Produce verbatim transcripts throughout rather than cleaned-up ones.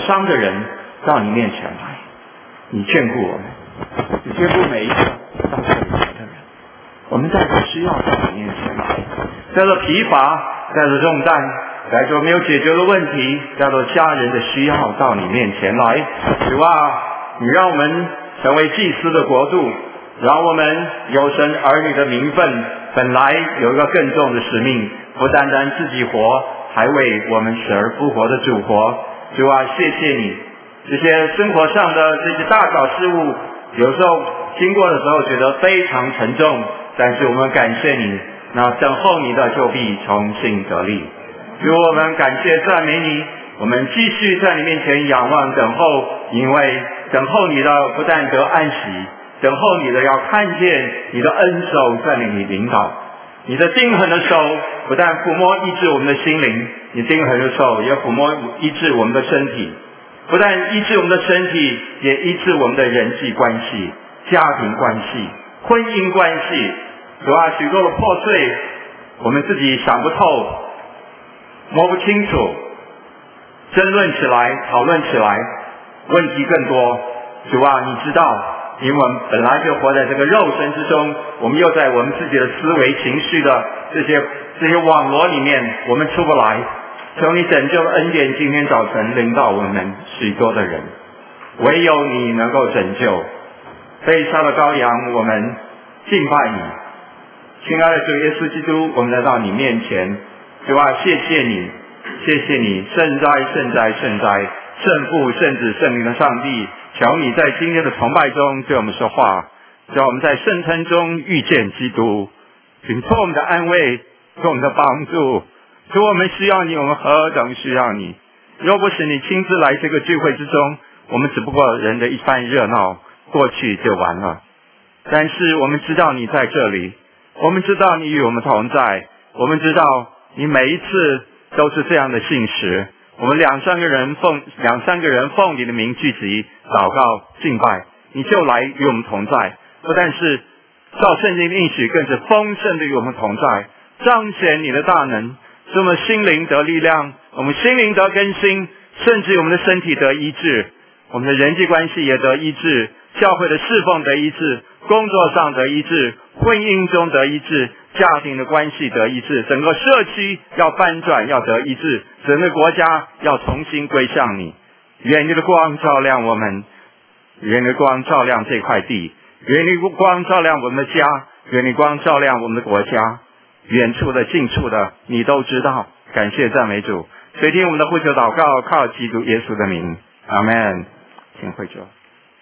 伤的人到你面前来，你眷顾我们，你眷顾每一个到这里来的人。我们带着需要到你面前来，带着疲乏，带着重担，带着没有解决的问题，带着家人的需要到你面前来。主啊，你让我们成为祭司的国度，让我们有神儿女的名分，本来有一个更重的使命，不单单自己活，还为我们死而复活的主活。主啊，谢谢你，这些生活上的这些大小事物，有时候经过的时候觉得非常沉重，但是我们感谢你，那等候你的就必重新得力。主，我们感谢赞美你，我们继续在你面前仰望等候，因为等候你的不但得安息，等候你的要看见你的恩手在那里领导，你的定恒的手不但抚摸医治我们的心灵，你定恒的手也抚摸医治我们的身体，不但医治我们的身体，也医治我们的人际关系、家庭关系、婚姻关系。主啊，许多的破碎我们自己想不透，摸不清楚，争论起来，讨论起来，问题更多。主啊，你知道，因为我们本来就活在这个肉身之中，我们又在我们自己的思维情绪的这些这些网罗里面，我们出不来。求你拯救的恩典今天早晨临到我们许多的人，唯有你能够拯救。被杀的羔羊，我们敬拜你。亲爱的主耶稣基督，我们来到你面前，主啊，谢谢你，谢谢你，圣哉圣哉圣哉，圣父圣子圣灵的上帝，求你在今天的崇拜中对我们说话，叫我们在圣餐中遇见基督，请做我们的安慰，做我们的帮助。主，我们需要你，我们何等需要你！若不是你亲自来这个聚会之中，我们只不过人的一番热闹，过去就完了。但是我们知道你在这里，我们知道你与我们同在，我们知道你每一次都是这样的信实。我们两三个人奉两三个人奉你的名聚集祷告敬拜，你就来与我们同在，不但是照圣经应许，更是丰盛的与我们同在，彰显你的大能，使我们心灵得力量，我们心灵得更新，甚至我们的身体得医治，我们的人际关系也得医治，教会的侍奉得医治，工作上得医治，婚姻中得医治，家庭的关系得医治，整个社区要翻转，要得医治，整个国家要重新归向你。愿你的光照亮我们，愿你的光照亮这块地，愿你的光照亮我们的家，愿你光照亮我们的国家，远处的近处的你都知道。感谢赞美主，垂听我们的呼求祷告，靠基督耶稣的名，阿们。请会坐。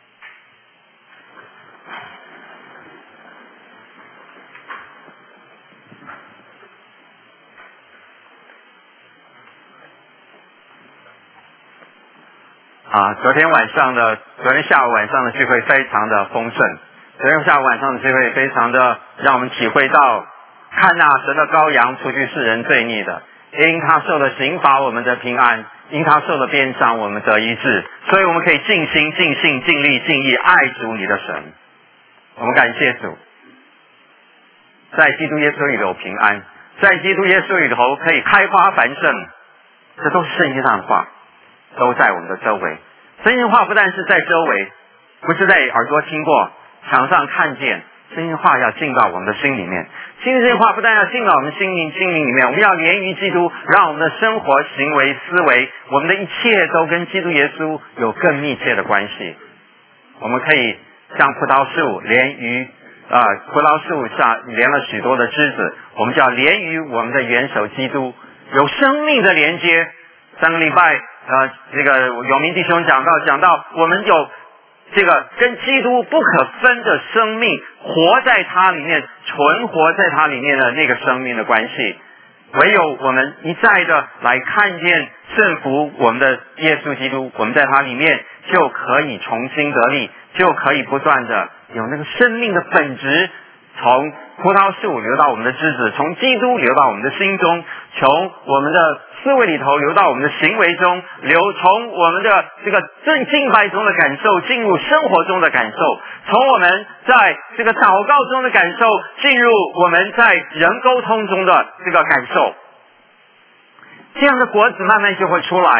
啊，昨天晚上的，昨天下午晚上的聚会非常的丰盛。昨天下午晚上的聚会非常的让我们体会到，看那神的羔羊除去世人罪孽的，因他受了刑罚，我们得平安；因他受了鞭伤，我们得医治。所以我们可以尽心、尽性、尽力、尽意爱主你的神。我们感谢主，在基督耶稣里有平安，在基督耶稣里头可以开花繁盛。这都是圣经上的话，都在我们的周围。圣经话不但是在周围，不是在耳朵听过，墙上看见，圣经话要进到我们的心里面。圣经话不但要进到我们心灵心灵里面，我们要连于基督，让我们的生活、行为、思维，我们的一切都跟基督耶稣有更密切的关系。我们可以像葡萄树连于啊、呃，葡萄树上连了许多的枝子，我们就要连于我们的元首基督，有生命的连接。上个礼拜呃，这个有名弟兄讲到讲到我们有这个跟基督不可分的生命，活在他里面，存活在他里面的那个生命的关系。唯有我们一再的来看见圣服我们的耶稣基督，我们在他里面就可以重新得力，就可以不断的有那个生命的本质，从葡萄树流到我们的枝子，从基督流到我们的心中，从我们的思维里头流到我们的行为中，流从我们的这个正敬拜中的感受进入生活中的感受，从我们在这个祷告中的感受进入我们在人沟通中的这个感受。这样的果子慢慢就会出来，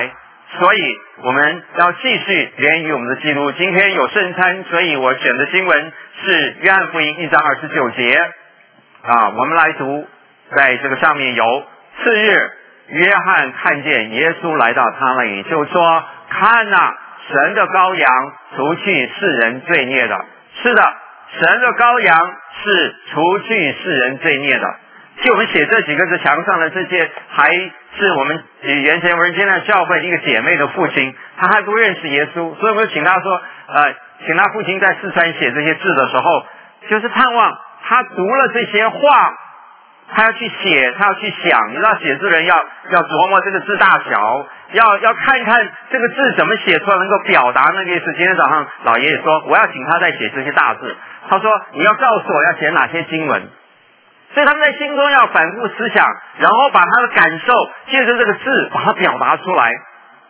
所以我们要继续连于我们的基督。今天有圣餐，所以我选的经文是约翰福音一章二十九节啊，我们来读，在这个上面有次日，约翰看见耶稣来到他那里，就说：看哪，神的羔羊，除去世人罪孽的。是的，神的羔羊是除去世人罪孽的。就我们写这几个字墙上的这些，还是我们原前文现在教会一个姐妹的父亲，他还不认识耶稣，所以我们请他说，呃，请他父亲在四川写这些字的时候，就是盼望他读了这些话，他要去写，他要去想。你知道写字人要要琢磨这个字大小，要要看看这个字怎么写出来能够表达那个意思。今天早上老爷爷说，我要请他再写这些大字，他说你要告诉我要写哪些经文。所以他们在心中要反复思想，然后把他的感受借着这个字把它表达出来。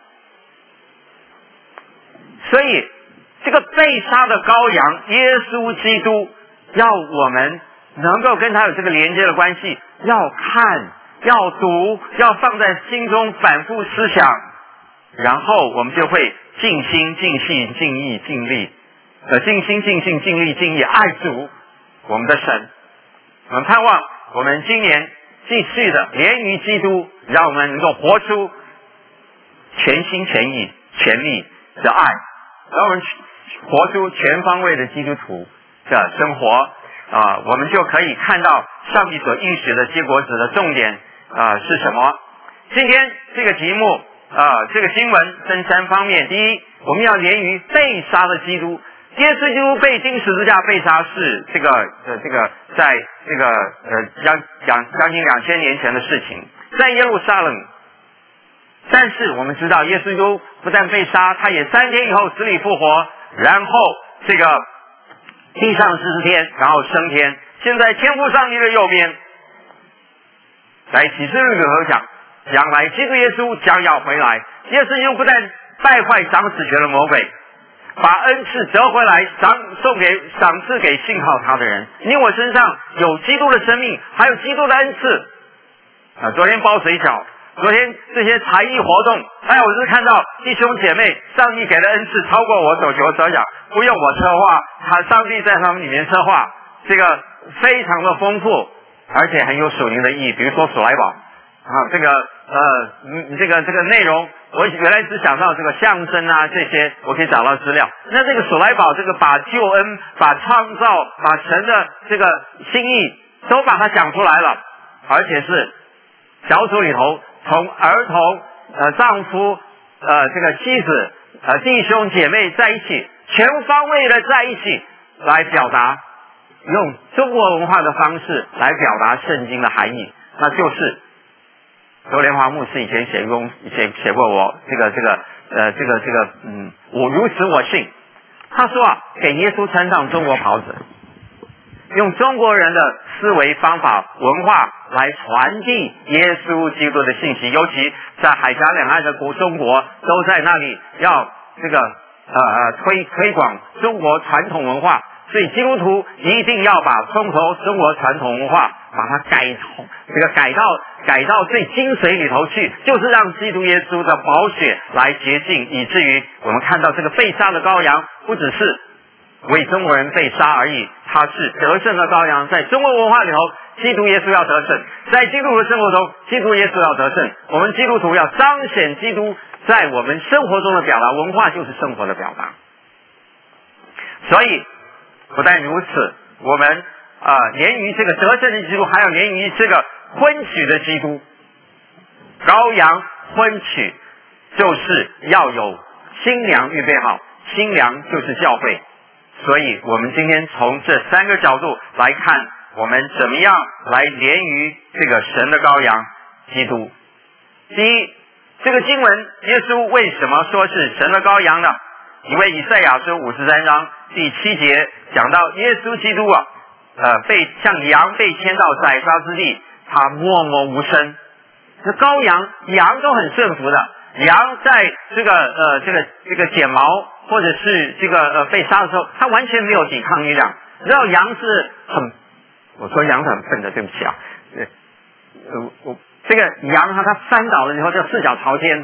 所以这个被杀的羔羊耶稣基督，要我们能够跟他有这个连接的关系，要看，要读，要放在心中反复思想，然后我们就会尽心尽性尽意尽力，呃，尽心尽性尽力尽意爱主我们的神。我们盼望我们今年继续的连于基督，让我们能够活出全心全意全力的爱，让我们活出全方位的基督徒的生活啊，我们就可以看到上帝所应许的结果子的重点啊是什么。今天这个题目啊，这个经文分三方面。第一，我们要连于被杀的基督。耶稣基督被钉十字架被杀是这个呃这个在这个呃将将将近两千年前的事情，在耶路撒冷。但是我们知道，耶稣基督不但被杀，他也三天以后死里复活，然后这个地上四十天，然后升天，现在天父上帝的右边。在启示录里头讲，将来基督耶稣将要回来，耶稣基督不但败坏掌死权的魔鬼，把恩赐得回来，赏送给赏赐给信靠他的人。你我身上有基督的生命，还有基督的恩赐啊！昨天包水饺，昨天这些才艺活动，哎呀，我是看到弟兄姐妹，上帝给的恩赐超过我所求所想，不用我策划，他上帝在他们里面策划，这个非常的丰富，而且很有属灵的意义。比如说数来宝啊，这个呃，嗯，这个这个内容。我原来只想到这个象征啊，这些我可以找到资料。那这个数来宝，这个把救恩、把创造、把神的这个心意都把它讲出来了，而且是小组里头从儿童、呃丈夫、呃这个妻子、呃弟兄姐妹在一起，全方位的在一起来表达，用中国文化的方式来表达圣经的含义，那就是。周莲华牧师以前写过写写过我这个这个呃这个这个嗯我如此我信，他说啊，给耶稣穿上中国袍子，用中国人的思维方法文化来传递耶稣基督的信息，尤其在海峡两岸的国中国都在那里要这个呃呃推推广中国传统文化，所以基督徒一定要把中国中国传统文化把它改这个改到改到最精髓里头去，就是让基督耶稣的宝血来洁净，以至于我们看到这个被杀的羔羊不只是为中国人被杀而已，他是得胜的羔羊。在中国文化里头，基督耶稣要得胜，在基督徒的生活中，基督耶稣要得胜。我们基督徒要彰显基督在我们生活中的表达，文化就是生活的表达。所以不但如此，我们啊、呃，连于这个得胜的基督，还要连于这个婚娶的基督。羔羊婚娶就是要有新娘预备好，新娘就是教会。所以我们今天从这三个角度来看，我们怎么样来连于这个神的羔羊基督。第一，这个经文耶稣为什么说是神的羔羊呢？因为以赛亚书五十三章第七节讲到耶稣基督啊，呃，被像羊被牵到宰杀之地，他默默无声。这羔羊羊都很顺服的，羊在这个呃这个这个剪毛或者是这个呃被杀的时候，它完全没有抵抗力量。你知道羊是很，我说羊是很笨的，对不起啊，呃我我这个羊哈它翻倒了以后就四脚朝天哈，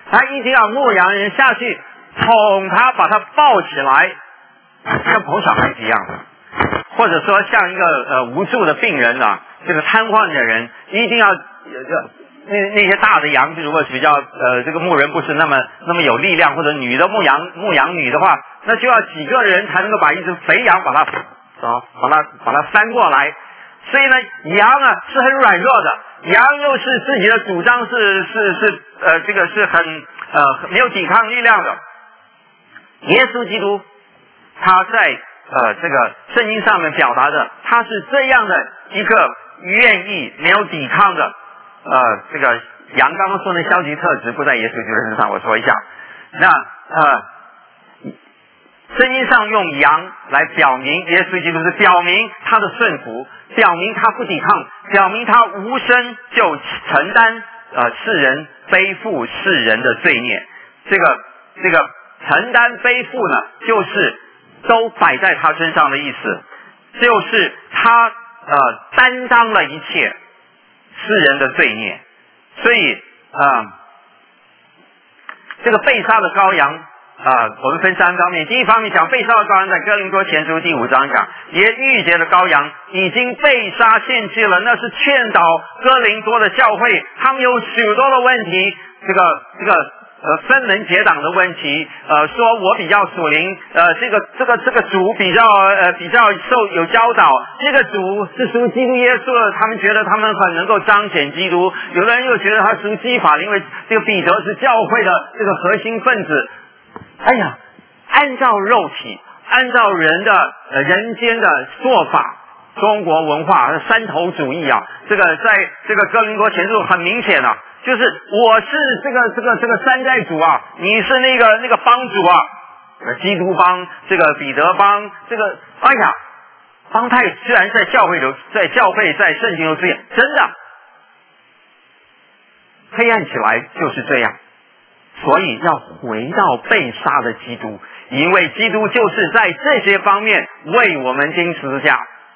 他一定要牧羊人下去捅他，把他抱起来，像捧小孩子一样的。或者说像一个呃无助的病人啊，这个瘫痪的人，一定要呃那那些大的羊，如果是比较呃这个牧人不是那么那么有力量，或者女的牧羊牧羊女的话，那就要几个人才能够把一只肥羊把它啊把它把它翻过来。所以呢，羊啊是很软弱的，羊又是自己的主张是是是呃这个是很呃没有抵抗力量的。耶稣基督他在呃这个圣经上面表达的，他是这样的一个愿意没有抵抗的呃这个羊刚刚说的消极特质不在耶稣基督身上，我说一下。那呃圣经上用羊来表明耶稣基督是表明他的顺服，表明他不抵抗，表明他无声就承担呃世人背负世人的罪孽。这个这个承担背负呢，就是都摆在他身上的意思，就是他呃担当了一切世人的罪孽。所以啊、呃，这个被杀的羔羊啊、呃，我们分三方面。第一方面讲被杀的羔羊，在哥林多前书第五章讲，也逾节的羔羊已经被杀献祭了，那是劝导哥林多的教会，他们有许多的问题，这个这个呃分门结党的问题，呃说我比较属灵，呃这个这个这个主比较呃比较受有教导，这个主是属基督耶稣的，他们觉得他们很能够彰显基督，有的人又觉得他属基法，因为这个彼得是教会的这个核心分子。哎呀，按照肉体，按照人的呃人间的做法，中国文化山头主义啊，这个在这个哥林多前书很明显啊，就是我是这个这个这个山寨主啊，你是那个那个帮主啊，基督帮，这个彼得帮，这个哎呀，帮派虽然在教会有，在教会在圣经有出现，真的黑暗起来就是这样。所以要回到被杀的基督，因为基督就是在这些方面为我们钉十字架。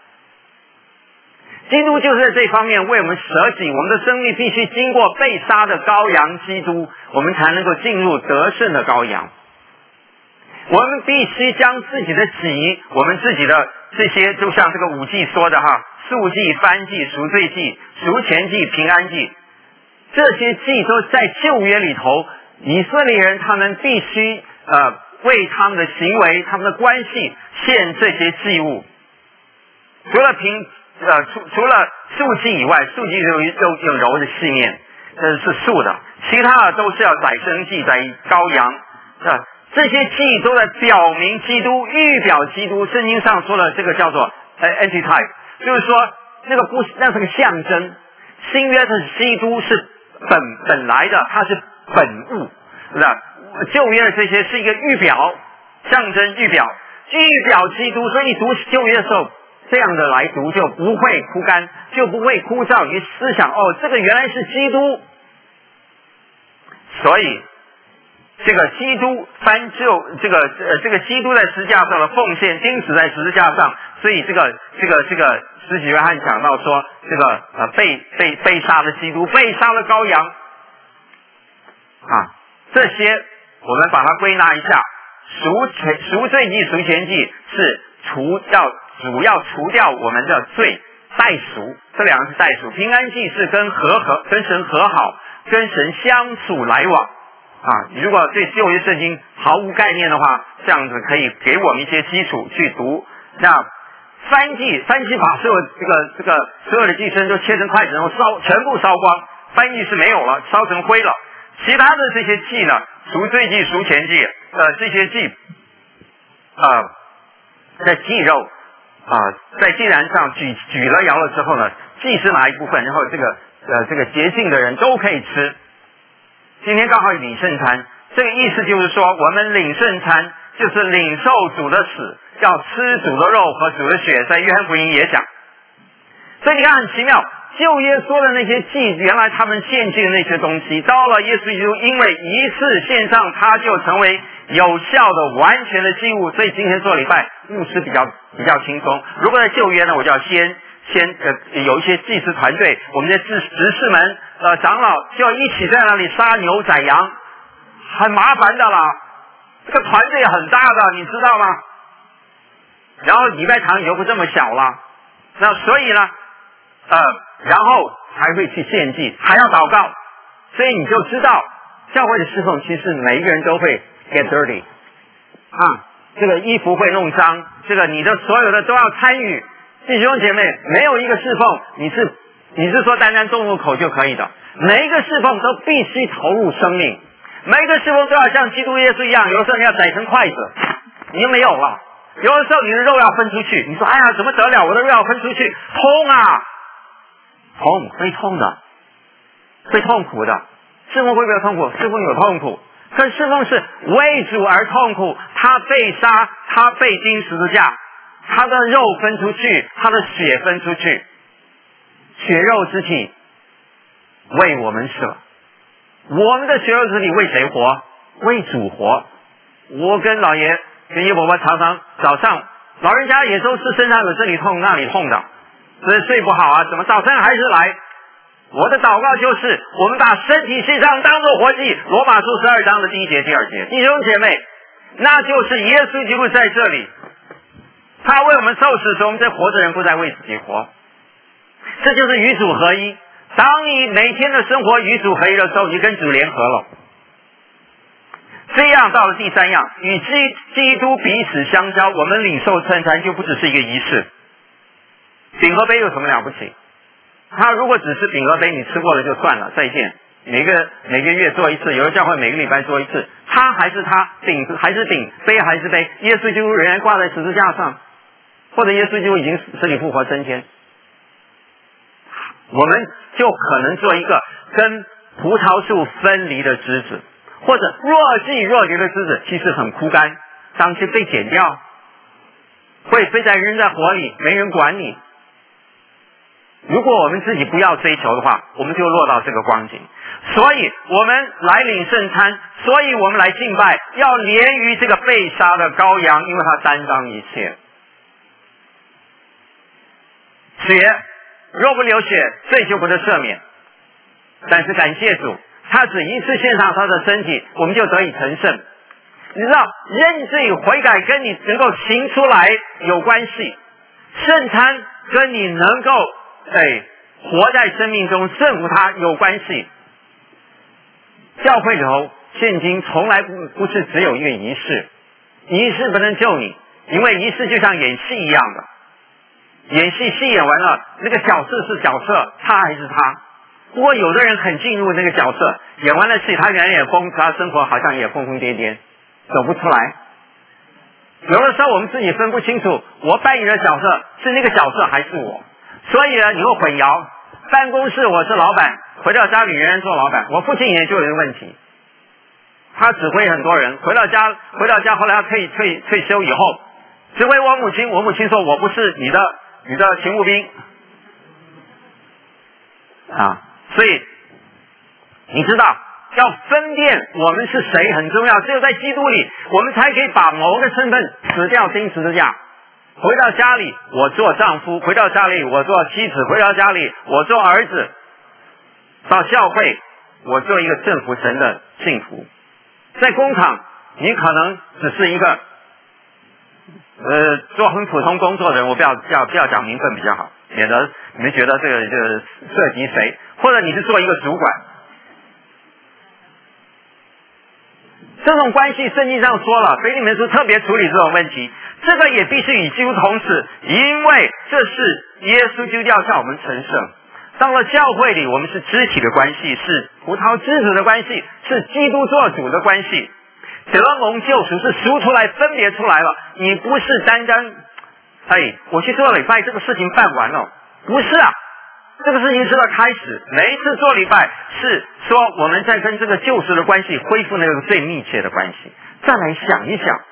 基督就是在这方面为我们舍己，我们的生命必须经过被杀的羔羊基督，我们才能够进入得胜的羔羊。我们必须将自己的己，我们自己的这些，就像这个五祭说的哈，赎祭、燔祭、赎罪祭、赎愆祭、平安祭，这些祭都在旧约里头。以色列人他们必须呃为他们的行为、他们的关系献这些祭物。除了平呃除除了素祭以外，素祭有有有柔的细面，这是素的，其他的都是要宰生祭、宰羔羊。呃，这些祭都在表明基督、预表基督。圣经上说的这个叫做呃 antitype， 就是说那个不是那是个象征。新约的基督是本本来的，他是本物，那旧约的这些是一个预表，象征预表，预表基督。所以你读旧约的时候，这样的来读就不会枯干，就不会枯燥。你思想哦，这个原来是基督。所以这个基督翻就这个呃这个基督在十字架上的奉献，钉死在十字架上。所以这个这个这个施洗约翰讲到说，这个呃被被被杀的基督，被杀的羔羊。啊，这些我们把它归纳一下，赎罪赎罪祭、赎愆祭是除掉主要除掉我们的罪，代赎，这两个是代赎。平安祭是跟和和跟神和好，跟神相处来往。啊，如果对旧约圣经毫无概念的话，这样子可以给我们一些基础去读。那燔祭，燔祭把所有这个这个所有的祭牲都切成块子，然后烧全部烧光，燔祭是没有了，烧成灰了。其他的这些祭呢，赎罪祭、赎愆祭，呃，这些祭，呃，在祭肉啊、呃，在祭坛上举举了摇了之后呢，祭是哪一部分，然后这个呃这个洁净的人都可以吃。今天刚好领圣餐，这个意思就是说，我们领圣餐就是领受主的死，要吃主的肉和主的血，在约翰福音也讲。所以你看很奇妙。旧约说的那些祭，原来他们献祭的那些东西，到了耶稣基督，因为一次献上，他就成为有效的、完全的祭物。所以今天做礼拜，牧师比较比较轻松。如果在旧约呢，我就要先先呃有一些祭司团队，我们的执执事们呃长老就要一起在那里杀牛宰羊， 很麻烦的啦，这个团队很大的，你知道吗？然后礼拜堂也不这么小了，那所以呢，呃，然后还会去献祭，还要祷告，所以你就知道教会的侍奉其实每一个人都会 get dirty 啊，这个衣服会弄脏，这个你的所有的都要参与。弟兄姐妹，没有一个侍奉你是你是说单单动入口就可以的，每一个侍奉都必须投入生命，每一个侍奉都要像基督耶稣一样，有的时候你要宰成筷子，你就没有了。有的时候你的肉要分出去，你说哎呀怎么得了，我的肉要分出去，痛啊，痛，会痛的，会痛苦的。侍奉会不会有痛苦？侍奉有痛苦，可是侍奉是为主而痛苦，他被杀，他被钉十字架，他的肉分出去，他的血分出去，血肉之体为我们舍，我们的血肉之体为谁活？为主活。我跟老爷跟叶伯伯常常早上，老人家也都是身上有这里痛那里痛的，所以睡不好啊，怎么早晨还是来。我的祷告就是，我们把身体献上当作活祭，罗马书十二章的第一节、第二节。弟兄姐妹，那就是耶稣基督在这里，他为我们受死，所以我们这活着人不再为自己活，这就是与主合一。当你每天的生活与主合一的时候，你跟主联合了。这样到了第三样，与基基督彼此相交，我们领受圣餐就不只是一个仪式。饼和杯有什么了不起？他如果只是饼和杯，你吃过了就算了，再见。每个每个月做一次，有的教会每个礼拜做一次，他还是他，饼还是饼，杯还是杯，耶稣基督仍然挂在十字架上，或者耶稣基督已经死里复活升天。我们就可能做一个跟葡萄树分离的枝子，或者若即若离的枝子，其实很枯干，当心被剪掉，会被在扔在火里，没人管你。如果我们自己不要追求的话，我们就落到这个光景。所以我们来领圣餐，所以我们来敬拜，要连于这个被杀的羔羊，因为他担当一切。血若不流血，罪就不得赦免。但是感谢主，他只一次献上他的身体，我们就得以成圣。你知道，认罪悔改跟你能够行出来有关系，圣餐跟你能够哎活在生命中胜服它有关系。教会里头现今从来不不是只有一个仪式，仪式不能救你，因为仪式就像演戏一样的，演戏戏演完了，那个角色是角色，他还是他。不过有的人很进入那个角色，演完了戏，他原来也疯，他生活好像也疯疯癫癫，走不出来。有的时候我们自己分不清楚，我扮演的角色是那个角色还是我，所以呢，你会混淆。办公室我是老板，回到家里仍然做老板。我父亲也就有一个问题，他指挥很多人，回到家回到家后来他退退退休以后，指挥我母亲，我母亲说我不是你的你的勤务兵啊，所以你知道要分辨我们是谁很重要，只有在基督里我们才可以把某个身份辞掉钉十字架。回到家里我做丈夫，回到家里我做妻子，回到家里我做儿子，到教会我做一个政府神的信徒。在工厂你可能只是一个呃做很普通工作的人，我不要不要不要讲名分比较好，免得你们觉得这个就是涉及谁，或者你是做一个主管。这种关系圣经上说了，腓利门书特别处理这种问题，这个也必须与基督同死，因为这是耶稣基督要叫我们成圣。到了教会里，我们是肢体的关系，是葡萄枝子的关系，是基督做主的关系。得蒙救赎是赎出来分别出来了，你不是单单哎我去做礼拜这个事情办完了，不是啊，这个事情是个开始。每一次做礼拜是说我们在跟这个救赎的关系恢复那个最密切的关系。再来想一想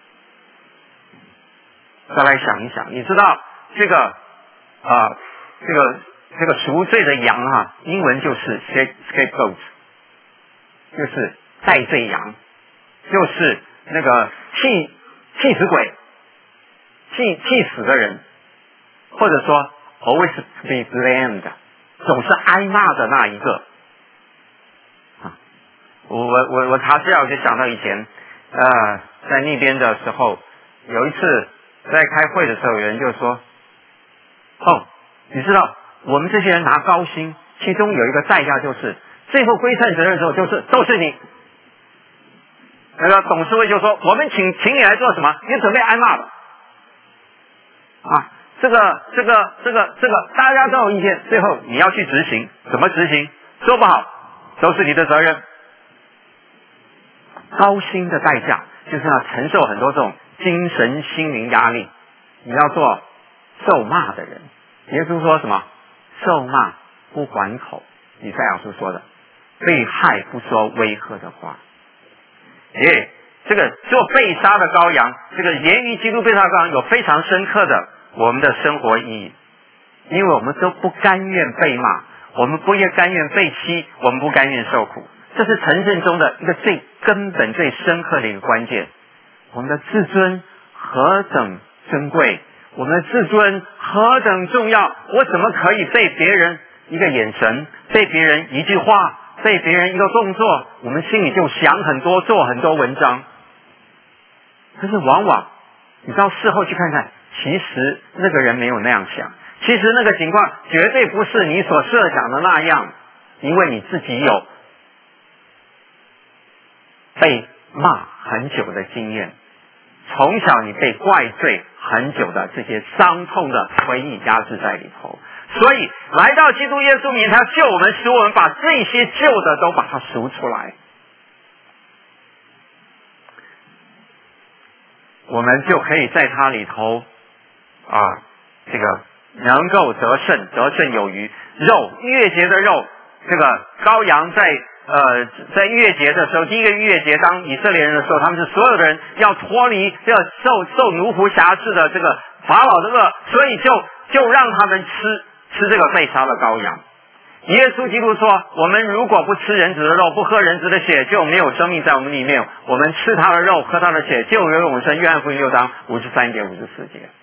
再来想一想你知道这个啊、呃、这个这个赎罪的羊啊，英文就是 scapegoat， 就是代罪羊，就是那个气气死鬼，气气死的人，或者说 always to be blamed， 总是挨骂的那一个啊。 我我我我查资料就想到以前，呃，在那边的时候，有一次在开会的时候，有人就说，哦，你知道我们这些人拿高薪，其中有一个代价就是最后归算责任的时候就是都是你。那个董事会就说，我们请请你来做什么？你准备挨骂了啊！这个这个这个这个大家都有意见，最后你要去执行，怎么执行？做不好都是你的责任。高薪的代价就是要承受很多这种精神心灵压力，你要做受骂的人。耶稣说什么？受骂不还口，以赛亚书说的，被害不说威吓的话。耶，这个做被杀的羔羊，这个言语基督被杀的羔羊有非常深刻的我们的生活意义，因为我们都不甘愿被骂，我们不也甘愿被欺，我们不甘愿受苦，这是成圣中的一个最根本最深刻的一个关键。我们的自尊何等珍贵，我们的自尊何等重要，我怎么可以被别人一个眼神，被别人一句话，被别人一个动作，我们心里就想很多，做很多文章。可是往往你到事后去看看，其实那个人没有那样想，其实那个情况绝对不是你所设想的那样，因为你自己有被骂很久的经验，从小你被怪罪很久的这些伤痛的回忆压制在里头，所以来到基督耶稣面前，他救我们，使我们把这些旧的都把它赎出来，我们就可以在他里头啊，这个能够得胜，得胜有余。肉，逾越节的肉，这个羔羊在呃在逾越节的时候，第一个逾越节当以色列人的时候，他们是所有的人要脱离要受受奴仆辖制的这个法老的恶，所以就就让他们吃吃这个被杀的羔羊。耶稣基督说，我们如果不吃人子的肉，不喝人子的血，就没有生命在我们里面，我们吃他的肉，喝他的血，就有永生。约翰福音六章五十三节五十四节。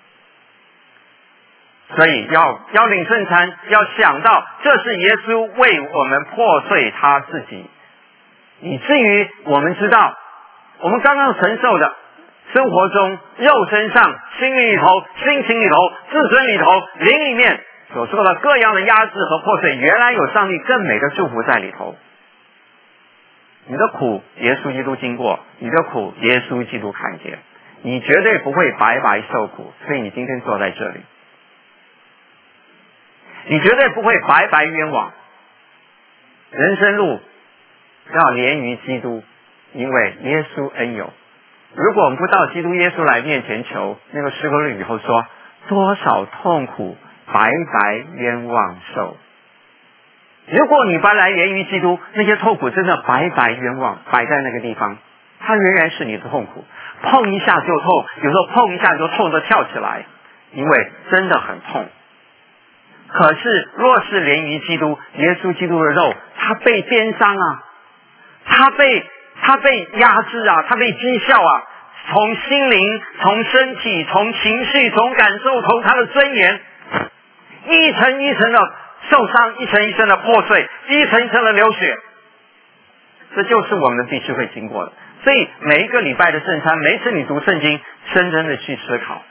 所以要要领圣餐，要想到这是耶稣为我们破碎他自己，以至于我们知道我们刚刚承受的生活中肉身上心里头心情里头自尊里头灵里面所受的各样的压制和破碎，原来有上帝更美的祝福在里头。你的苦耶稣基督经过，你的苦耶稣基督看见，你绝对不会白白受苦，所以你今天坐在这里，你绝对不会白白冤枉。人生路要连于基督，因为耶稣恩有。如果我们不到基督耶稣来面前求，那个诗歌里头说，多少痛苦白白冤枉受。如果你白来连于基督，那些痛苦真的白白冤枉摆在那个地方，它仍然是你的痛苦，碰一下就痛，有时候碰一下就痛得跳起来，因为真的很痛。可是若是连于基督，耶稣基督的肉，他被鞭伤啊，他被他被压制啊，他被讥笑啊，从心灵从身体从情绪从感受从他的尊严，一层一层的受伤，一层一层的破碎，一层一层的流血，这就是我们必须会经过的。所以每一个礼拜的圣餐，每一次你读圣经，深深的去思考，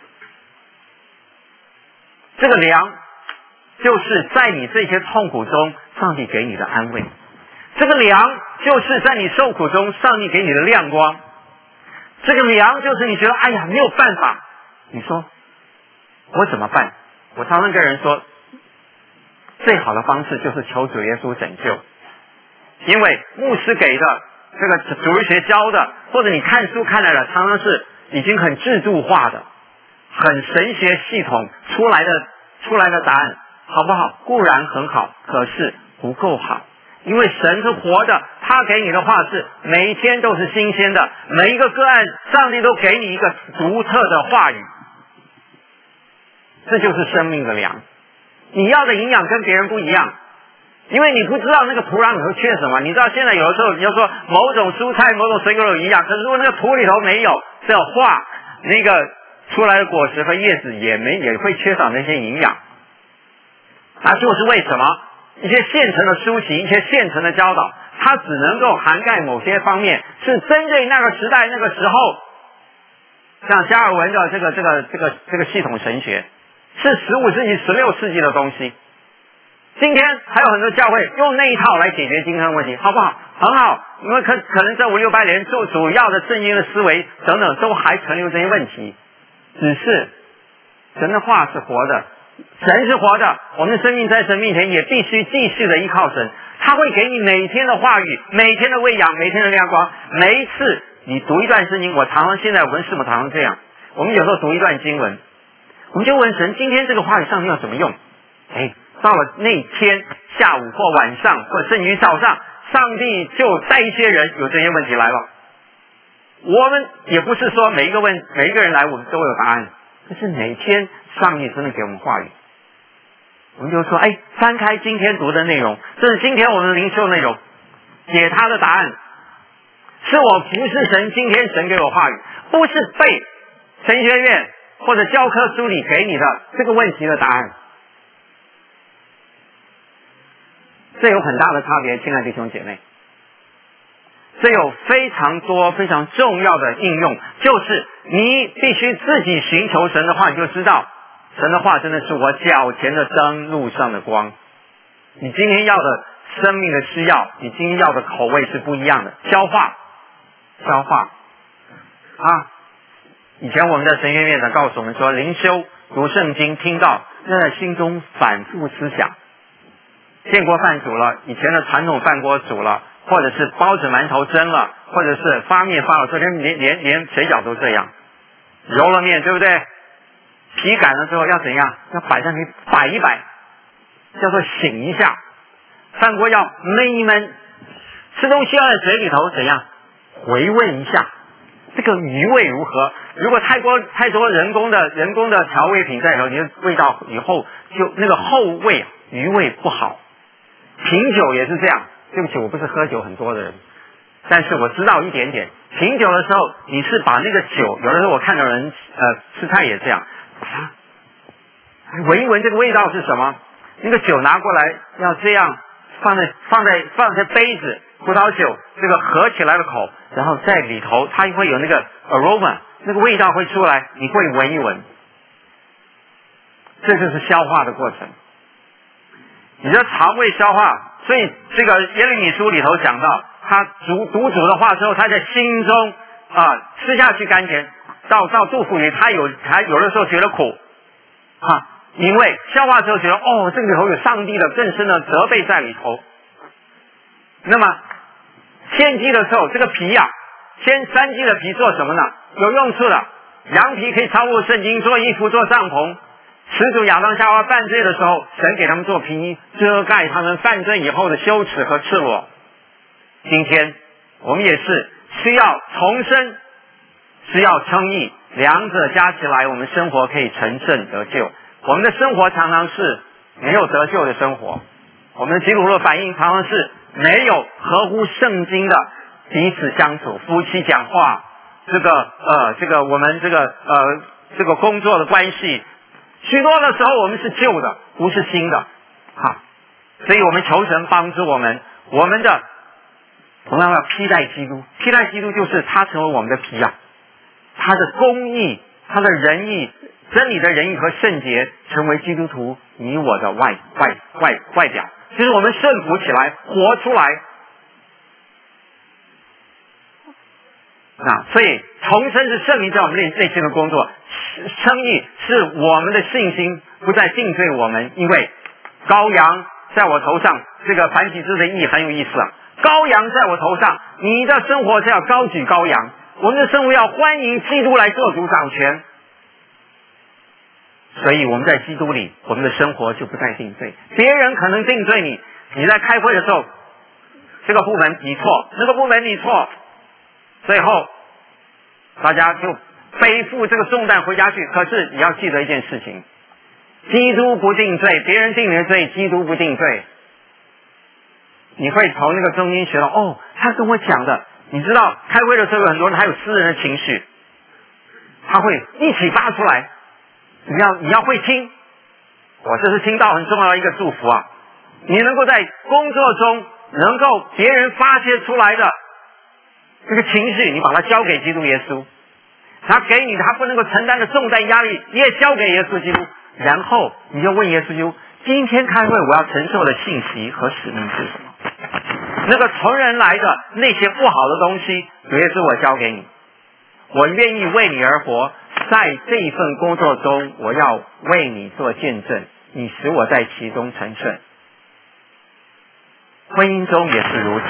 这个粮就是在你这些痛苦中上帝给你的安慰，这个粮就是在你受苦中上帝给你的亮光，这个粮就是你觉得哎呀没有办法，你说我怎么办？我常常跟人说，最好的方式就是求主耶稣拯救，因为牧师给的这个主日学教的，或者你看书看来的，常常是已经很制度化的很神学系统出来的出来的答案，好不好？固然很好，可是不够好，因为神是活的，他给你的话是每一天都是新鲜的，每一个个案上帝都给你一个独特的话语，这就是生命的粮。你要的营养跟别人不一样，因为你不知道那个土壤里头缺什么。你知道现在有的时候你要说某种蔬菜某种水果有营养，可是如果那个土里头没有这化，那个出来的果实和叶子也没也会缺少那些营养。那就是为什么一些现成的书籍一些现成的教导它只能够涵盖某些方面，是针对那个时代那个时候。像加尔文的这个这个这个这个系统神学，是十五世纪、十六世纪的东西。今天还有很多教会用那一套来解决今天的问题，好不好？很好，因为可可能这五六百年做主要的圣经的思维等等都还存留这些问题。只是神的话是活的，神是活的，我们的生命在神面前也必须继续的依靠神。他会给你每天的话语，每天的喂养，每天的亮光。每一次你读一段圣经，我常常现在我们师母常常这样，我们有时候读一段经文，我们就问神，今天这个话语上帝要怎么用？哎，到了那天下午或晚上或甚至于早上，上帝就带一些人有这些问题来了。我们也不是说每一个问每一个人来我们都有答案，但是哪天上帝真的给我们话语，我们就说，哎，翻开今天读的内容，这是今天我们的灵修内容，解他的答案，是我服侍神，今天神给我话语，不是背神学院或者教科书里给你的这个问题的答案。这有很大的差别，亲爱的弟兄姐妹。这有非常多非常重要的应用，就是你必须自己寻求神的话，你就知道神的话真的是我脚前的灯，路上的光。你今天要的生命的需要，你今天要的口味是不一样的。消化消化啊！以前我们的神学院长告诉我们说，灵修读圣经听到那在心中反复思想。电锅饭煮了，以前的传统饭锅煮了，或者是包子馒头蒸了，或者是发面发了，昨天连连连水饺都这样，揉了面对不对？皮擀了之后要怎样？要摆上去摆一摆，叫做醒一下。饭锅要焖一焖，吃东西要在嘴里头怎样？回味一下，这个余味如何？如果太多太多人工的人工的调味品在里头，你的味道以后就那个后味余味不好。品酒也是这样，对不起，我不是喝酒很多的人，但是我知道一点点。品酒的时候，你是把那个酒，有的时候我看到人呃吃菜也这样，啊，闻一闻这个味道是什么？那个酒拿过来要这样放在放在放在杯子，葡萄酒这个合起来的口，然后在里头它会有那个 aroma， 那个味道会出来，你会闻一闻，这就是消化的过程。你的肠胃消化，所以这个耶利米书里头讲到，他读读主的话之后，他在心中啊吃下去甘甜，到到肚腹里，他有他有的时候觉得苦啊，因为消化之后觉得哦，这个里头有上帝的更深的责备在里头。那么献祭的时候，这个皮呀、啊，先山鸡的皮做什么呢？有用处的，羊皮可以抄录圣经，做衣服，做帐篷。始祖亚当夏娃犯罪的时候，神给他们做皮衣，遮盖他们犯罪以后的羞耻和赤裸。今天我们也是需要重生，需要称义，两者加起来，我们生活可以成圣得救。我们的生活常常是没有得救的生活，我们的基督徒的反应常常是没有合乎圣经的彼此相处，夫妻讲话，这个呃这个我们这个呃这个工作的关系。许多的时候我们是旧的，不是新的啊，所以我们求神帮助我们，我们的我们要披戴基督，披戴基督就是他成为我们的皮啊，他的公义，他的仁义，真理的仁义和圣洁成为基督徒你我的外外外外表，就是我们顺服起来，活出来。啊，所以重生是圣灵在我们内内心的工作，称义是我们的信心不再定罪我们，因为羔羊在我头上，这个繁体字的意义很有意思啊。羔羊在我头上，你的生活是要高举羔羊，我们的生活要欢迎基督来做主掌权。所以我们在基督里，我们的生活就不再定罪。别人可能定罪你，你在开会的时候，这个部门你错，那个部门你错。最后大家就背负这个重担回家去，可是你要记得一件事情，基督不定罪，别人定你的罪，基督不定罪。你会从那个中间学到，哦，他跟我讲的，你知道开会的时候有很多人还有私人的情绪，他会一起发出来，你要你要会听，我这是听到很重要的一个祝福啊，你能够在工作中能够别人发泄出来的这个情绪，你把它交给基督耶稣，他给你他不能够承担的重担压力，你也交给耶稣基督，然后你就问耶稣基督，今天开会我要承受的信息和使命是什么？那个从人来的那些不好的东西，主耶稣我交给你，我愿意为你而活，在这一份工作中我要为你做见证，你使我在其中成圣。婚姻中也是如此，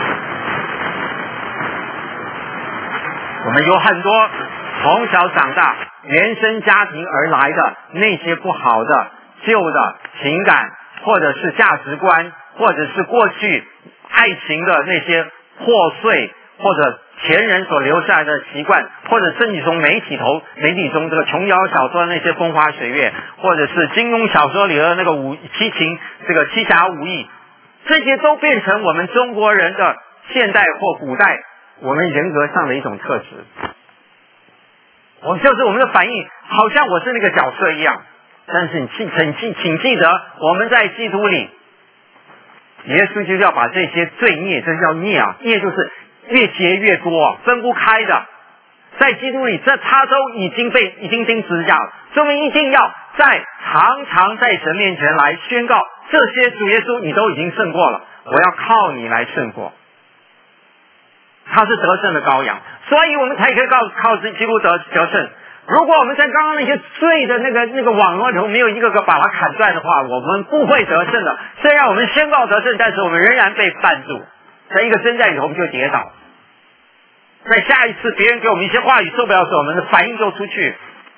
我们有很多从小长大原生家庭而来的那些不好的旧的情感，或者是价值观，或者是过去爱情的那些破碎，或者前人所留下来的习惯，或者甚至从媒体头媒体中这个琼瑶小说的那些风花雪月，或者是金庸小说里的那个武七情这个七侠五义，这些都变成我们中国人的现代或古代我们人格上的一种特质。我们就是我们的反应好像我是那个角色一样，但是你请请记请记得，我们在基督里，耶稣就是要把这些罪孽，这叫孽啊，孽就是越结越多，分不开的。在基督里，这他都已经被已经钉十字架了，所以我们一定要在常常在神面前来宣告，这些主耶稣你都已经胜过了，我要靠你来胜过。他是得胜的羔羊，所以我们才可以靠靠基督得得胜。如果我们在刚刚那些罪的那个那个网络头没有一个个把它砍断的话，我们不会得胜的。虽然我们宣告得胜，但是我们仍然被绊住，在一个针在里头我们就跌倒。在下一次别人给我们一些话语受不了的时候，我们的反应就出去。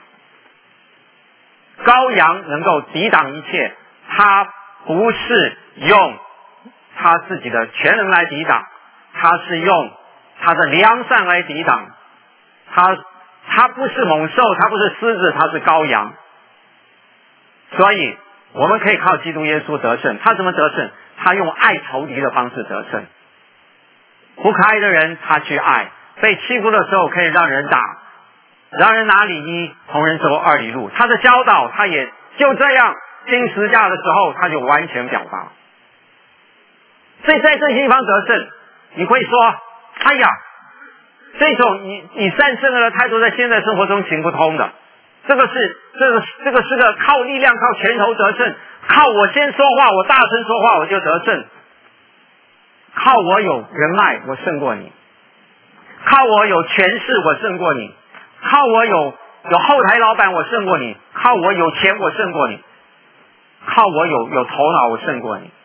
羔羊能够抵挡一切，他不是用他自己的全能来抵挡，他是用他的良善来抵挡。他他不是猛兽，他不是狮子，他是羔羊。所以我们可以靠基督耶稣得胜。他怎么得胜？他用爱仇敌的方式得胜。不可爱的人他去爱，被欺负的时候可以让人打，让人拿里衣，同人走二里路。他的教导他也就这样，钉十字架的时候他就完全表达。所以在这些地方得胜，你会说，哎呀，这种以以善胜恶的态度在现在生活中行不通的。这个是这个这个是个靠力量靠拳头得胜，靠我先说话，我大声说话我就得胜，靠我有人脉我胜过你，靠我有权势我胜过你，靠我有有后台老板我胜过你，靠我有钱我胜过你，靠我有有头脑我胜过你。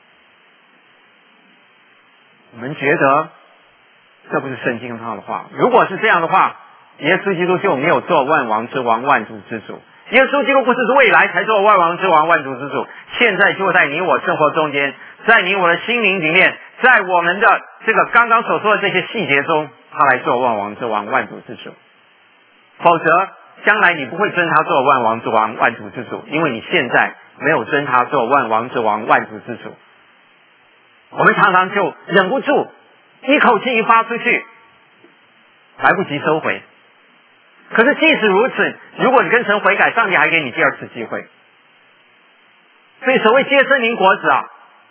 我们觉得这不是圣经上的话。如果是这样的话，耶稣基督就没有做万王之王万主之主。耶稣基督不是未来才做万王之王万主之主，现在就在你我生活中间，在你我的心灵里面，在我们的这个刚刚所说的这些细节中，他来做万王之王万主之主。否则将来你不会尊他做万王之王万主之主，因为你现在没有尊他做万王之王万主之主。我们常常就忍不住一口气一发出去，来不及收回。可是即使如此，如果你跟神悔改，上帝还给你第二次机会。所以所谓接生灵果子啊，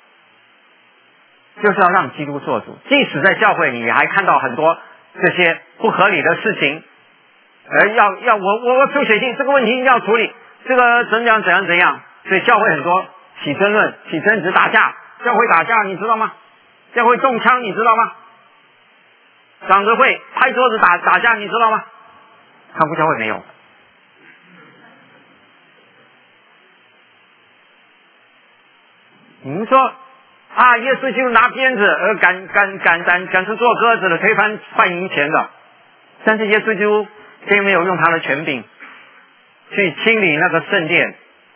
就是要让基督做主。即使在教会里，你还看到很多这些不合理的事情，而要要我我我出血性这个问题一定要处理，这个怎样怎样怎样。所以教会很多起争论、起争执、打架。教会打架你知道吗？教会中枪你知道吗？长子会拍桌子打打架你知道吗？康复教会没有。你们说啊，耶稣基督拿鞭子而赶赶赶赶赶出做鸽子的，推翻犯银钱的，但是耶稣基督并没有用他的权柄去清理那个圣殿。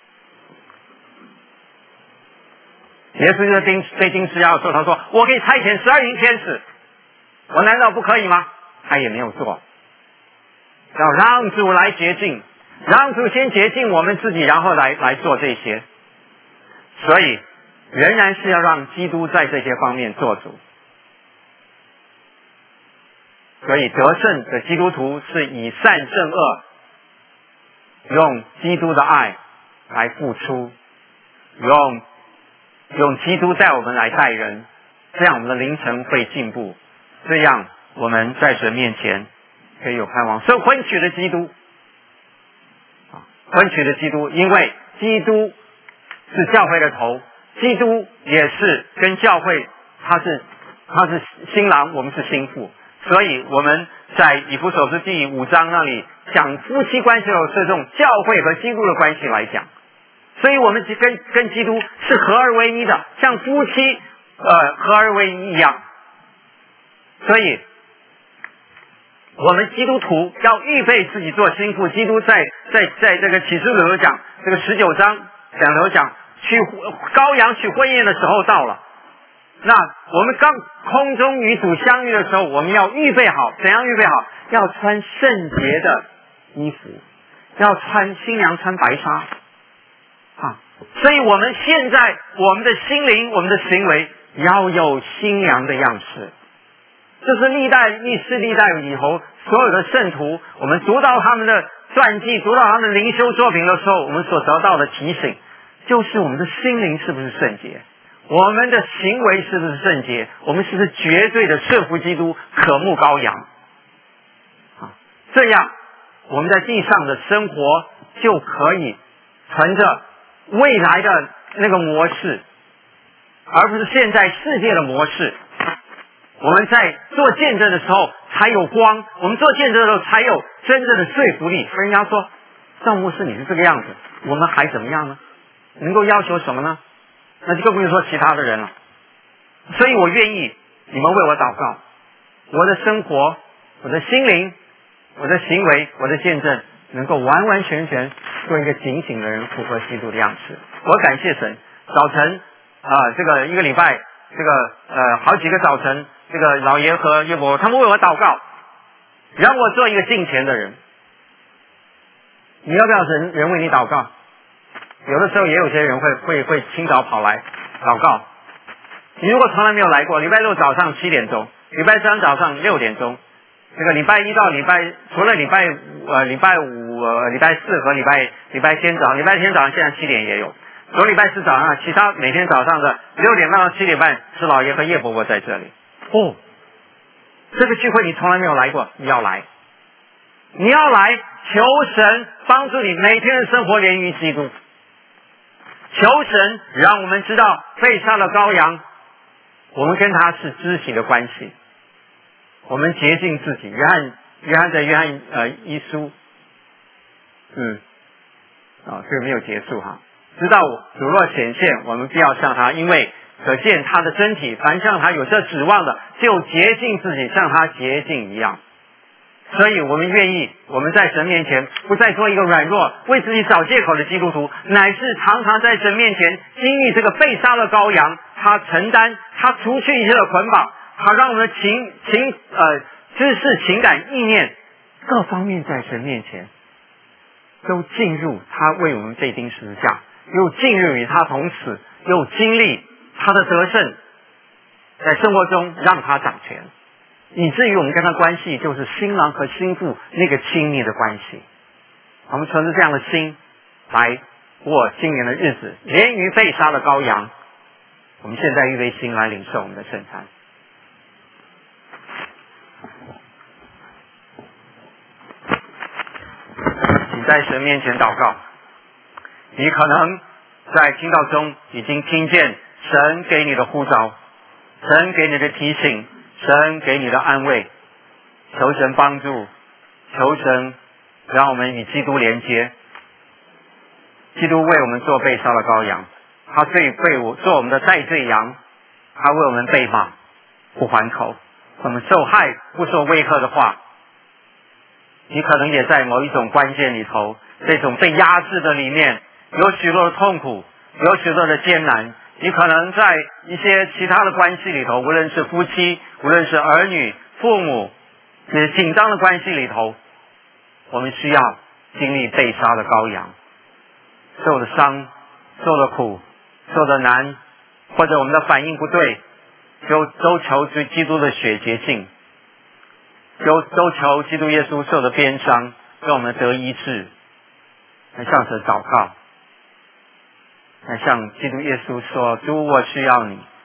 耶稣就钉被钉十字架的时候，他说：“我可以差遣十二营天使，我难道不可以吗？”他也没有做。要让主来洁净，让主先洁净我们自己，然后来来做这些。所以仍然是要让基督在这些方面做主。所以得胜的基督徒是以善胜恶，用基督的爱来付出，用用基督带我们来待人， 这样我们的灵程会进步，这样我们在神面前可以有盼望。所以婚娶的基督啊，婚娶的基督，因为基督是教会的头，基督也是跟教会，他是他是新郎，我们是新妇，所以我们在以弗所书第五章那里讲夫妻关系的时候，是用教会和基督的关系来讲，所以我们跟跟基督是合而为一的，像夫妻呃合而为一一样。所以我们基督徒要预备自己做新妇。基督在在在这个启示录有讲，这个十九章讲头讲去羔羊去婚宴的时候到了。那我们刚空中与主相遇的时候，我们要预备好，怎样预备好？要穿圣洁的衣服，要穿新娘穿白纱啊！所以我们现在我们的心灵，我们的行为要有新娘的样式。这是历代历世历代以后所有的圣徒，我们读到他们的传记，读到他们的灵修作品的时候，我们所得到的提醒，就是我们的心灵是不是圣洁，我们的行为是不是圣洁，我们是不是绝对的顺服基督，渴慕羔羊啊？这样我们在地上的生活就可以存着未来的那个模式，而不是现在世界的模式。我们在做见证的时候才有光，我们做见证的时候才有真正的说服力。人家说赵牧师你是这个样子，我们还怎么样呢？能够要求什么呢？那就更不用说其他的人了。所以我愿意你们为我祷告，我的生活，我的心灵，我的行为，我的见证能够完完全全做一个警醒的人，符合基督的样式。我感谢神，早晨啊、呃，这个一个礼拜，这个呃好几个早晨，这个老爷和岳伯他们为我祷告，让我做一个敬虔的人。你要不要人人为你祷告？有的时候也有些人会会会清早跑来祷告。你如果从来没有来过，礼拜六早上七点钟，礼拜三早上六点钟，这个礼拜一到礼拜，除了礼拜呃礼拜五、呃、礼拜四和礼拜礼拜天早上，礼拜天早上现在七点也有。从礼拜四早上，其他每天早上的六点半到七点半是老爷和叶伯伯在这里。哦，这个聚会你从来没有来过，你要来，你要来求神帮助你每天的生活连于基督，求神让我们知道被杀的羔羊，我们跟他是肢体的关系，我们洁净自己。约翰约翰在约翰呃一书，嗯，哦，这个没有结束哈。知道主若显现，我们必要向他，因为可见他的身体，凡向他有这指望的，就洁净自己，像他洁净一样。所以我们愿意，我们在神面前不再做一个软弱为自己找借口的基督徒，乃是常常在神面前经历这个被杀的羔羊，他承担，他除去一切的捆绑，他让我们的情情呃知识、情感、意念各方面在神面前都进入他为我们这钉十字架，又进入与他同死，又经历他的得胜，在生活中让他掌权，以至于我们跟他关系就是新郎和新妇那个亲密的关系。我们存着这样的心来过今年的日子，连于被杀的羔羊。我们现在预备心来领受我们的圣餐。请在神面前祷告。你可能在听道中已经听见神给你的呼召，神给你的提醒，神给你的安慰，求神帮助，求神让我们与基督连接。基督为我们做被杀的羔羊，他罪为我做我们的代罪羊，他为我们被骂不还口，我们受害不说威吓的话。你可能也在某一种关键里头，这种被压制的里面有许多的痛苦，有许多的艰难。你可能在一些其他的关系里头，无论是夫妻，无论是儿女、父母，这些紧张的关系里头，我们需要经历被杀的羔羊，受的伤，受的苦，受的难，或者我们的反应不对，就都求基督的血洁净，都都求基督耶稣受的鞭伤，让我们得医治，来向神祷告，来向基督耶稣说：主，我需要你，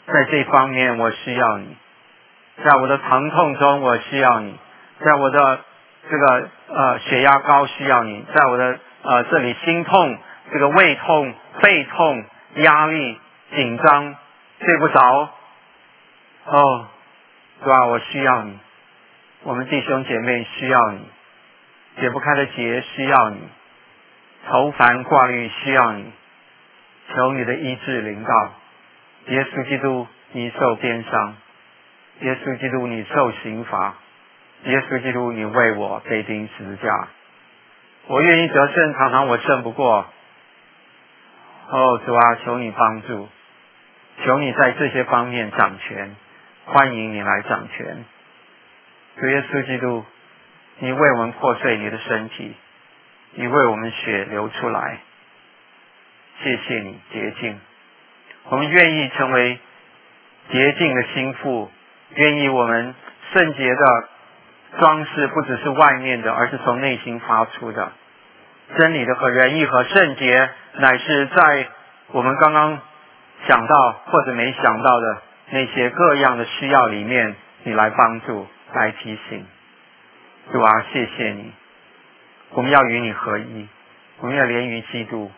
在这方面我需要你，在我的疼痛中我需要你，在我的这个呃血压高需要你，在我的呃这里心痛、这个胃痛、背痛、压力、紧张、睡不着，哦，主啊，我需要你。我们弟兄姐妹需要你，解不开的结需要你，愁烦挂虑需要你，求你的医治临到。耶稣基督，你受鞭伤；耶稣基督，你受刑罚；耶稣基督，你为我被钉十字架。我愿意得胜，常常我胜不过。哦，主啊，求你帮助，求你在这些方面掌权，欢迎你来掌权。主耶稣基督，你为我们破碎你的身体，你为我们血流出来，谢谢你洁净。我们愿意成为洁净的心腹，愿意我们圣洁的装饰不只是外面的，而是从内心发出的。真理的和仁义和圣洁，乃是在我们刚刚想到或者没想到的那些各样的需要里面，你来帮助，来提醒。主啊，谢谢你，我们要与你合一，我们要连于基督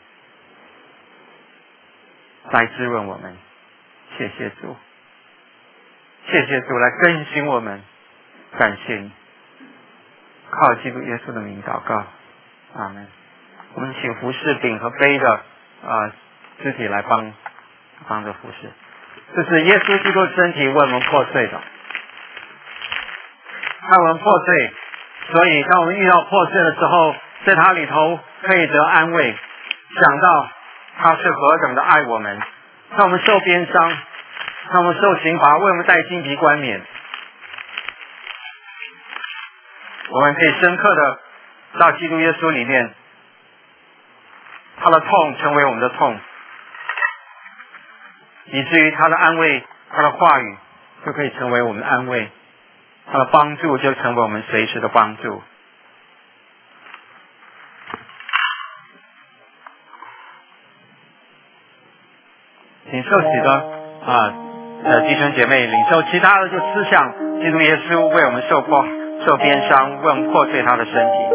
来滋润我们。谢谢主，谢谢主来更新我们，感谢你，靠基督耶稣的名祷告，阿们。我们请服侍饼和杯的啊肢体来帮帮着服侍。这是耶稣基督身体为我们破碎的，为我们破碎，所以当我们遇到破碎的时候，在他里头可以得安慰，想到他是何等的爱我们，当我们受鞭伤，当我们受刑罚，为我们戴荆棘冠冕，我们可以深刻的到基督耶稣里面，他的痛成为我们的痛，以至于他的安慰，他的话语就可以成为我们的安慰，他的帮助就成为我们随时的帮助。请受洗的啊呃弟兄姐妹领受，其他的就思想基督耶稣为我们受破受鞭伤，为我们破碎他的身体。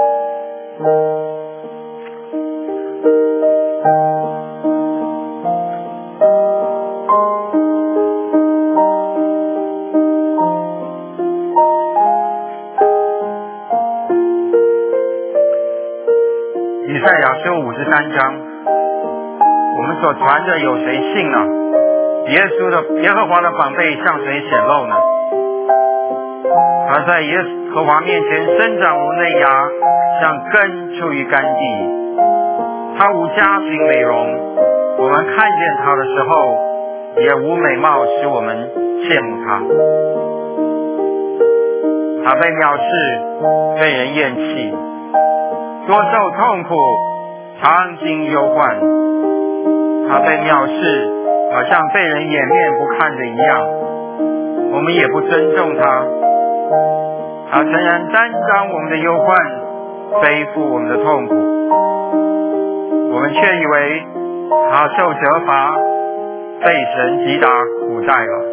以赛亚书五十三章，我们所传的有谁信呢？耶稣的耶和华的膀臂向谁显露呢？他在耶和华面前生长如嫩芽，像根出于干地。他无家庭美容，我们看见他的时候，也无美貌使我们羡慕他。他被藐视，被人厌弃，多受痛苦，常经忧患。他被藐视，好像被人掩面不看的一样，我们也不尊重他。他诚然担当我们的忧患，背负我们的痛苦，我们却以为他受责罚，被神击打苦待了。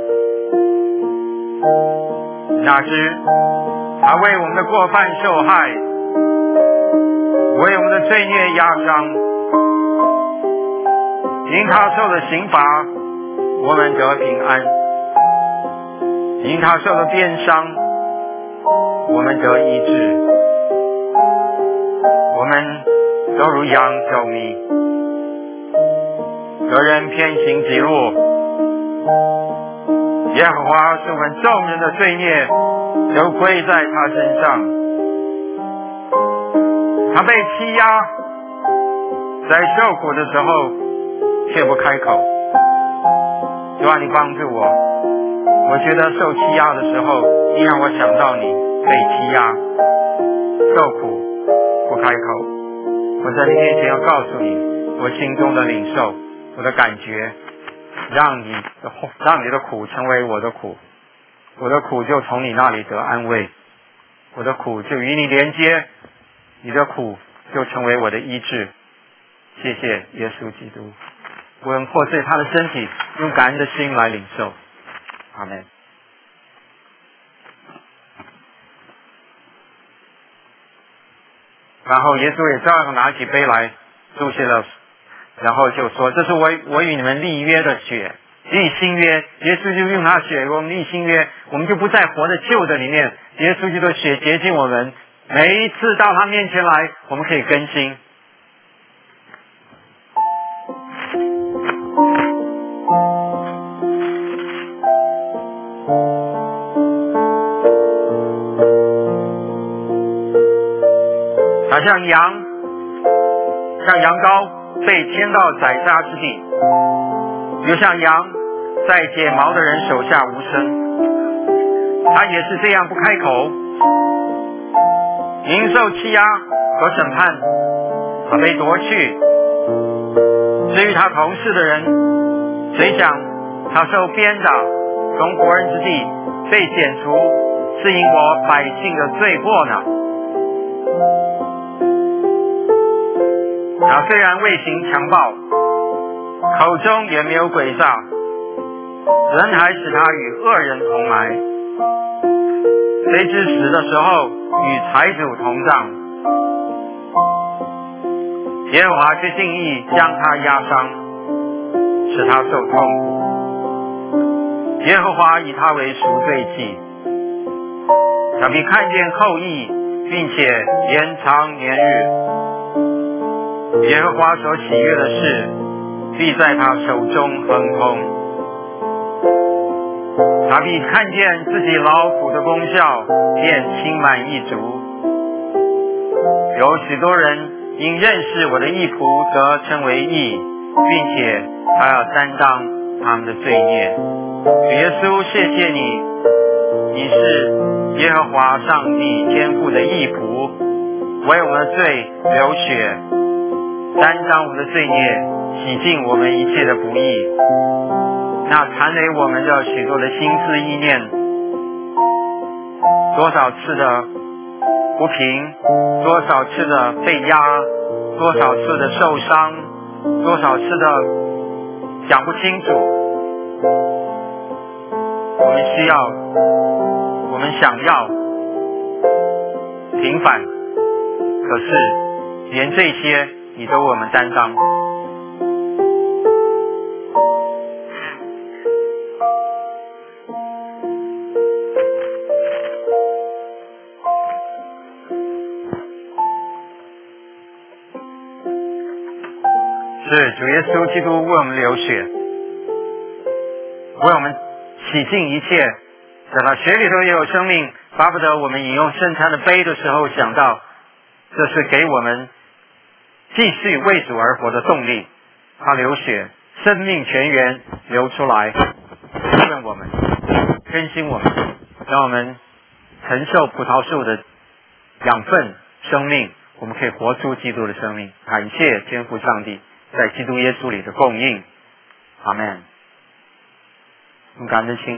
哪知他为我们的过犯受害，为我们的罪孽压伤，因他受的刑罚，我们得平安；因他受的鞭伤，我们得医治。我们都如羊走迷，个人偏行己路。耶和华使我们众人的罪孽都归在他身上。他被欺压，在受苦的时候却不开口。主啊，你帮助我，我觉得受欺压的时候，你让我想到你被欺压受苦不开口。我在你面前要告诉你我心中的领受，我的感觉，让你的让你的苦成为我的苦，我的苦就从你那里得安慰，我的苦就与你连接，你的苦就成为我的医治。谢谢耶稣基督。 我们破碎他的身体，用感恩的心来领受。阿们。然后耶稣也照样拿起杯来注谢了，然后就说：“这是我我与你们立约的血，立新约。”耶稣就用他血，我们立新约，我们就不再活在旧的里面。耶稣基督的血洁净我们，每一次到他面前来，我们可以更新。好像羊，像羊羔被牵到宰杀之地，又像羊在剪毛的人手下无声。他也是这样不开口，因受欺压和审判，他被夺去。至于他同事的人，谁想他受鞭打，从国人之地被剪除，是因我百姓的罪过呢？他虽然未行强暴，口中也没有诡诈，人还使他与恶人同埋，谁知死的时候与财主同葬。耶和华却定义将他压伤，使他受痛苦。耶和华以他为赎罪祭，他必看见后裔，并且延长年日。耶和华所喜悦的事，必在他手中亨通。他必看见自己劳苦的功效，便心满意足。有许多人因认识我的义仆，得称为义，并且还要担当他们的罪孽。耶稣，谢谢你，你是耶和华上帝天父的义仆，为我们的罪流血，担当我们的罪孽，洗净我们一切的不义。那残累我们的许多的心思意念，多少次的不平，多少次的被压，多少次的受伤，多少次的讲不清楚。我们需要，我们想要平反，可是连这些你都为我们担当。是主耶稣基督为我们流血，为我们洗净一切，在他血里头也有生命。巴不得我们饮用圣餐的杯的时候想到，这是给我们继续为主而活的动力。他流血，生命泉源流出来，滋润我们，更新我们，让我们承受葡萄树的养分生命，我们可以活出基督的生命。感谢天父上帝在基督耶稣里的供应。阿们。我们感恩心。